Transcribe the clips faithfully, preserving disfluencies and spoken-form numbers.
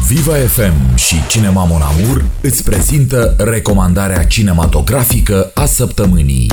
Viva F M și Cinema Mon Amour îți prezintă recomandarea cinematografică a săptămânii.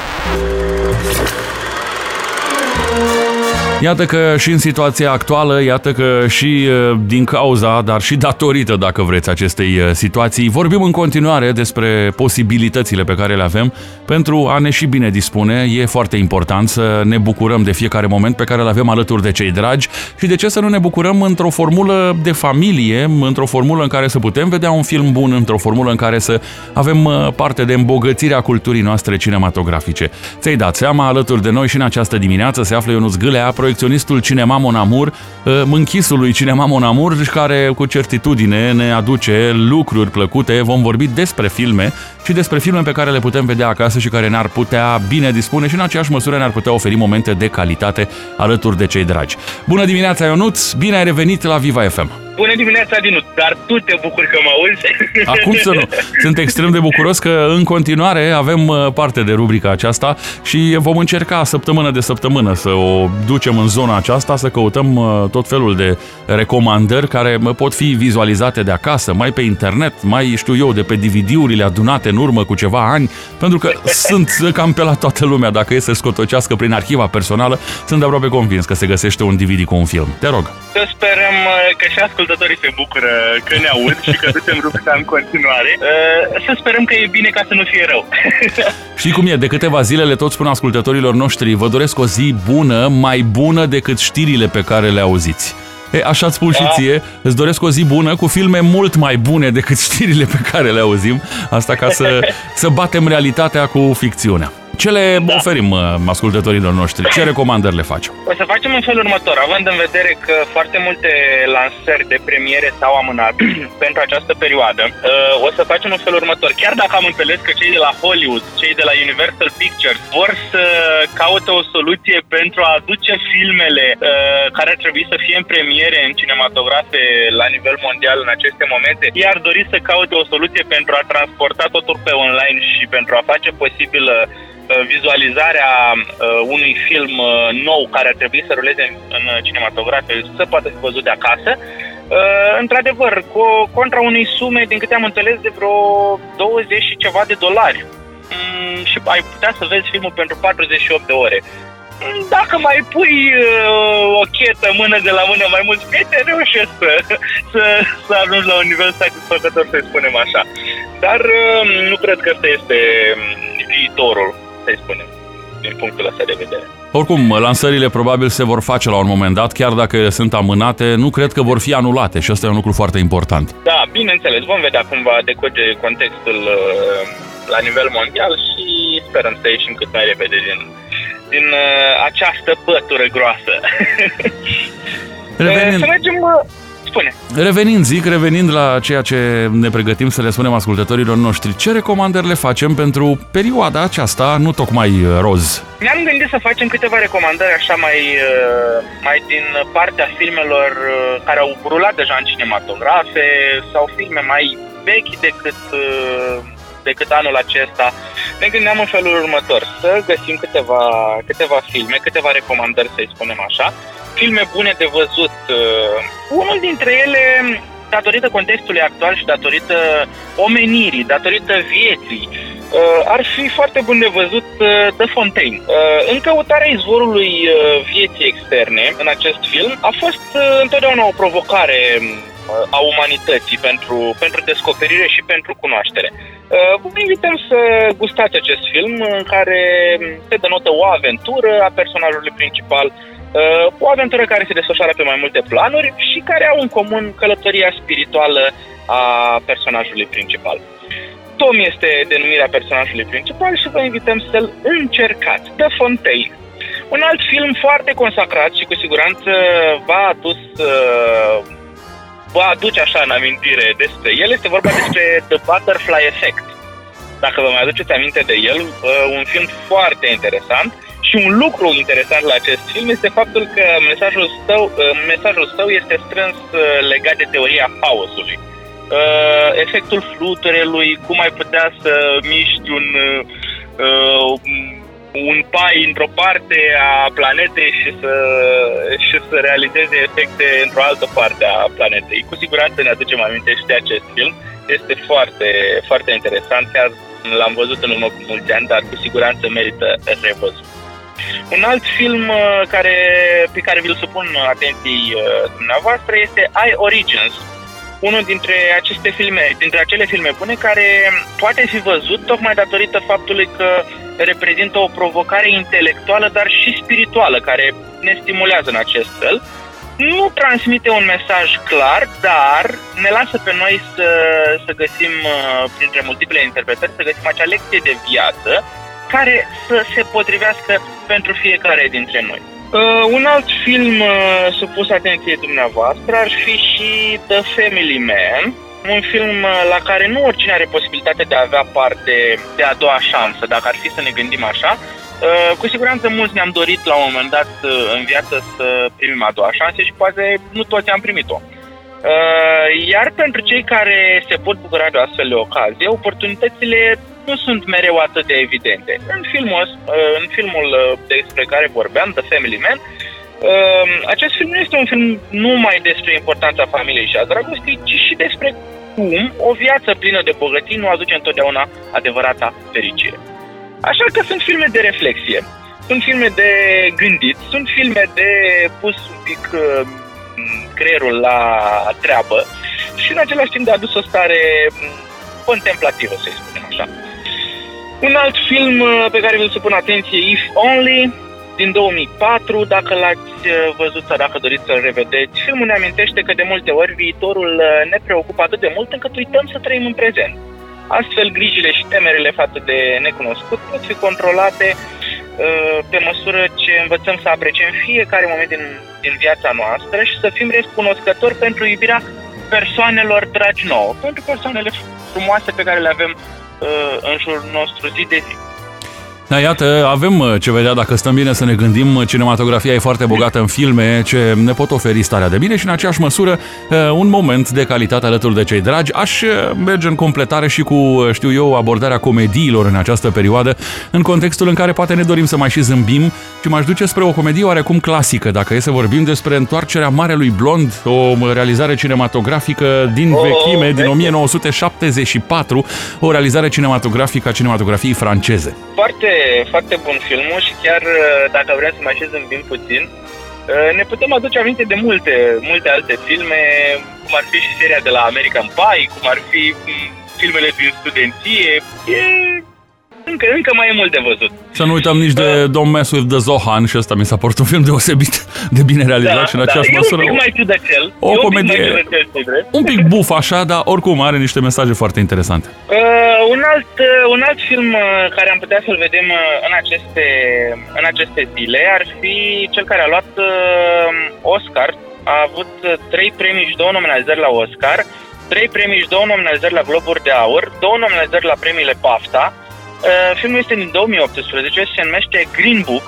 Iată că și în situația actuală, iată că și din cauza, dar și datorită, dacă vreți, acestei situații, vorbim în continuare despre posibilitățile pe care le avem pentru a ne și bine dispune. E foarte important să ne bucurăm de fiecare moment pe care îl avem alături de cei dragi și de ce să nu ne bucurăm într-o formulă de familie, într-o formulă în care să putem vedea un film bun, într-o formulă în care să avem parte de îmbogățirea culturii noastre cinematografice. Ți-ai dat seama, alături de noi și în această dimineață se află Ionuț Gâlea, proiecționistul Cinema Mon Amour, mânchisul Cinema Mon Amour, care cu certitudine ne aduce lucruri plăcute. Vom vorbi despre filme și despre filme pe care le putem vedea acasă și care ne-ar putea bine dispune și în aceeași măsură ne-ar putea oferi momente de calitate alături de cei dragi. Bună dimineața, Ionuț! Bine ai revenit la Viva F M! Bună dimineața, Dinu, dar tu te bucuri că mă auzi? Acum să nu. Sunt extrem de bucuros că în continuare avem parte de rubrica aceasta și vom încerca săptămână de săptămână să o ducem în zona aceasta, să căutăm tot felul de recomandări care pot fi vizualizate de acasă, mai pe internet, mai știu eu, de pe D V D-urile adunate în urmă cu ceva ani, pentru că sunt cam pe la toată lumea. Dacă e să scotocească prin arhiva personală, sunt aproape convins că se găsește un D V D cu un film. Te rog. Să sperăm că și ascultătorii se bucură că ne aud și că ducem rubrica în continuare. Să sperăm că e bine ca să nu fie rău. Știi cum e? De câteva zile le tot spun ascultătorilor noștri: vă doresc o zi bună, mai bună decât știrile pe care le auziți. E, așa-ți spun și ție, îți doresc o zi bună cu filme mult mai bune decât știrile pe care le auzim. Asta ca să, să batem realitatea cu ficțiunea. Ce le da. oferim ascultătorilor noștri? Ce recomandări le facem? O să facem în felul următor, având în vedere că foarte multe lansări de premiere s-au amânat pentru această perioadă. O să facem în felul următor. Chiar dacă am înțeles că cei de la Hollywood, cei de la Universal Pictures vor să caute o soluție pentru a aduce filmele care ar trebui să fie în premiere în cinematografe la nivel mondial în aceste momente, iar dori să caute o soluție pentru a transporta totul pe online și pentru a face posibil vizualizarea uh, unui film uh, nou care ar trebui să ruleze în, în cinematografe, să poată fi văzut de acasă. Uh, într-adevăr, cu, contra unei sume, din câte am înțeles, de vreo douăzeci și ceva de dolari. Mm, și ai putea să vezi filmul pentru patruzeci și opt de ore. Mm, dacă mai pui uh, o chetă mână de la mână mai mulți prieteni, reușești să, să, să ajungi la un nivel satisfăcător, să spunem așa. Dar uh, nu cred că ăsta este viitorul, să-i spunem, din punctul ăsta de vedere. Oricum, lansările probabil se vor face la un moment dat, chiar dacă ele sunt amânate, nu cred că vor fi anulate și ăsta e un lucru foarte important. Da, bineînțeles, vom vedea cum va decurge contextul la nivel mondial și sperăm să ieșim cât mai repede din, din această pătură groasă. Revenind... Să mergem... Spune. Revenind, zic, revenind la ceea ce ne pregătim să le spunem ascultătorilor noștri, ce recomandări le facem pentru perioada aceasta, nu tocmai roz? Ne-am gândit să facem câteva recomandări așa mai, mai din partea filmelor care au rulat deja în cinematografe sau filme mai vechi decât, decât anul acesta. Ne gândeam în felul următor, să găsim câteva, câteva filme, câteva recomandări, să-i spunem așa, filme bune de văzut. Uh, unul dintre ele, datorită contextului actual și datorită omenirii, datorită vieții, uh, ar fi foarte bun de văzut uh, The Fontaine. Uh, în căutarea izvorului uh, vieții externe în acest film a fost uh, întotdeauna o provocare uh, a umanității pentru, pentru descoperire și pentru cunoaștere. Uh, vă invităm să gustați acest film în care se denotă o aventură a personajului principal, Uh, o aventură care se desfășoară pe mai multe planuri și care au în comun călătoria spirituală a personajului principal. Tom este denumirea personajului principal și vă invităm să-l încercați. The Fontaine. Un alt film foarte consacrat și cu siguranță v-a adus, uh, v-a aduce așa în amintire despre el. Este vorba despre The Butterfly Effect. Dacă vă mai aduceți aminte de el, uh, un film foarte interesant. Și un lucru interesant la acest film este faptul că mesajul său, mesajul său este strâns legat de teoria haosului. Efectul fluturelui, cum ai putea să miști un, un pai într-o parte a planetei și să, și să realizeze efecte într-o altă parte a planetei. Cu siguranță ne aducem aminte și de acest film. Este foarte, foarte interesant, chiar l-am văzut în urmă cu mulți ani, dar cu siguranță merită revăzut. Un alt film care, pe care vi-l supun atenției dumneavoastră este I, Origins, unul dintre aceste filme, dintre acele filme bune care poate fi văzut tocmai datorită faptului că reprezintă o provocare intelectuală, dar și spirituală, care ne stimulează în acest fel. Nu transmite un mesaj clar, dar ne lasă pe noi să, să găsim, printre multiple interpretări, să găsim acea lecție de viață care să se potrivească pentru fiecare dintre noi. Uh, un alt film uh, supus atenției dumneavoastră ar fi și The Family Man, un film uh, la care nu oricine are posibilitatea de a avea parte de a doua șansă, dacă ar fi să ne gândim așa. Uh, cu siguranță mulți ne-am dorit la un moment dat uh, în viață să primim a doua șansă și poate nu toți am primit-o. Uh, iar pentru cei care se pot bucura de astfel de ocazie, oportunitățile nu sunt mereu atât de evidente. În filmul, în filmul despre care vorbeam, The Family Man, acest film nu este un film numai despre importanța familiei și a dragostei, ci și despre cum o viață plină de bogății nu aduce întotdeauna adevărata fericire. Așa că sunt filme de reflexie, sunt filme de gândit, sunt filme de pus un pic creierul la treabă și în același timp de adus o stare contemplativă, să-i spunem așa. Un alt film pe care vi-l supun atenție, If Only, din două mii patru, dacă l-ați văzut sau dacă doriți să-l revedeți. Filmul ne amintește că de multe ori viitorul ne preocupă atât de mult încât uităm să trăim în prezent. Astfel, grijile și temerile față de necunoscut pot fi controlate pe măsură ce învățăm să apreciem fiecare moment din, din viața noastră și să fim recunoscători pentru iubirea persoanelor dragi nouă, pentru persoanele frumoase pe care le avem în jurul nostru zi de zi. Da, iată, avem ce vedea dacă stăm bine să ne gândim. Cinematografia e foarte bogată în filme ce ne pot oferi starea de bine și în aceeași măsură un moment de calitate alături de cei dragi. Aș merge în completare și cu, știu eu, abordarea comediilor în această perioadă, în contextul în care poate ne dorim să mai și zâmbim, și m-aș duce spre o comedie oarecum clasică, dacă e să vorbim despre Întoarcerea Marelui Blond, o realizare cinematografică din oh, vechime, din o mie nouă sute șaptezeci și patru, o realizare cinematografică a cinematografiei franceze. Foarte foarte bun filmul și chiar dacă vrem să mai și zâmbim puțin, ne putem aduce aminte de multe, multe alte filme, cum ar fi și seria de la American Pie, cum ar fi filmele din studenție. E... Încă, încă mai e mult de văzut. Să nu uităm nici de Don't Mess with the Zohan, și ăsta mi s-a părut un film deosebit de bine realizat, da, și în aceeași da, măsură... E un pic mai ciudățel. O e comedie, un pic, ciudățel, un pic buf așa, dar oricum are niște mesaje foarte interesante. Uh, un, alt, uh, un alt film uh, care am putea să-l vedem uh, în, aceste, în aceste zile ar fi cel care a luat uh, Oscar. A avut uh, trei premii și două nominalizări la Oscar, trei premii și două nominalizări la Globuri de Aur, două nominalizări la premiile BAFTA. Uh, filmul este din două mii optsprezece, se numește Green Book,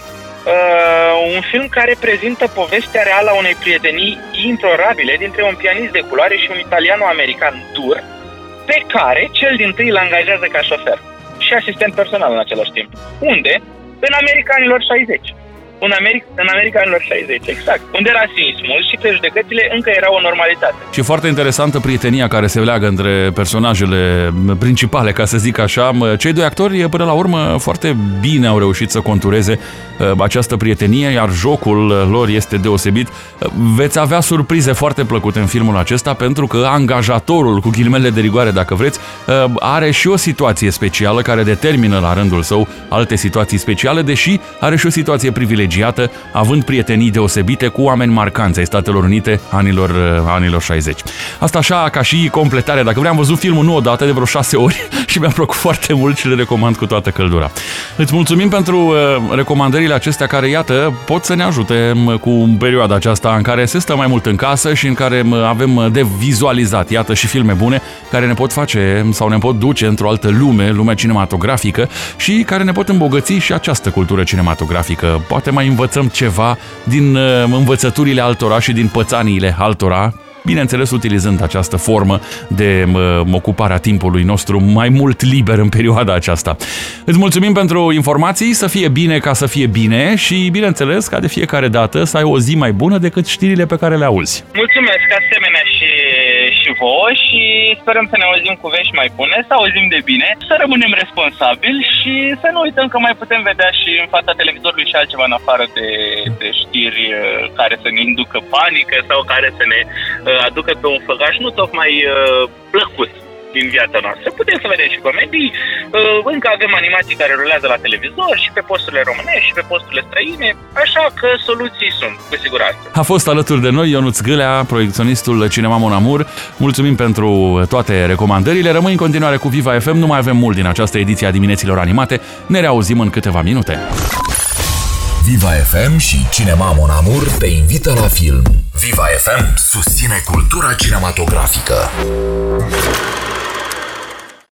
uh, un film care prezintă povestea reală a unei prietenii implorabile dintre un pianist de culoare și un italiano-american dur, pe care cel dintâi îl angajează ca șofer și asistent personal în același timp. Unde? În America anilor șaizeci. În America, în America anilor șaizeci, exact. Unde rasismul și prejudecățile încă erau o normalitate. Și foarte interesantă prietenia care se leagă între personajele principale, ca să zic așa. Cei doi actori, până la urmă, foarte bine au reușit să contureze această prietenie, iar jocul lor este deosebit. Veți avea surprize foarte plăcute în filmul acesta, pentru că angajatorul, cu ghilimele de rigoare dacă vreți, are și o situație specială care determină la rândul său alte situații speciale, deși are și o situație privilegiată, având prietenii deosebite cu oameni marcanți ai Statelor Unite anilor, anilor șaizeci. Asta așa ca și completare. Dacă vreau, am văzut filmul nu odată, de vreo șase ori și mi-a plăcut foarte mult și le recomand cu toată căldura. Îți mulțumim pentru uh, recomandările acestea care, iată, pot să ne ajute cu perioada aceasta în care se stă mai mult în casă și în care avem de vizualizat, iată, și filme bune care ne pot face sau ne pot duce într-o altă lume, lumea cinematografică, și care ne pot îmbogăți și această cultură cinematografică. Poate mai învățăm ceva din uh, învățăturile altora și din pățaniile altora, bineînțeles utilizând această formă de ocupare a timpului nostru mai mult liber în perioada aceasta. Îți mulțumim pentru informații, să fie bine ca să fie bine și, bineînțeles, ca de fiecare dată să ai o zi mai bună decât știrile pe care le auzi. Mulțumesc, asemenea și, și vouă și sperăm să ne auzim cu vești mai bune, să auzim de bine, să rămânem responsabili și să nu uităm că mai putem vedea și în fața televizorului și altceva în afară de, de știri care să ne inducă panică sau care să ne aducă pe un făgaș nu tocmai plăcut din viața noastră. Putem să vedem și comedii, încă avem animații care rulează la televizor și pe posturile românești și pe posturile străine, așa că soluții sunt, cu siguranță. A fost alături de noi Ionuț Gâlea, proiecționistul Cinema Mon Amour. Mulțumim pentru toate recomandările. Rămâi în continuare cu Viva F M, nu mai avem mult din această ediție a dimineților animate. Ne reauzim în câteva minute. Viva F M și Cinema Mon Amour te invită la film. Viva F M susține cultura cinematografică.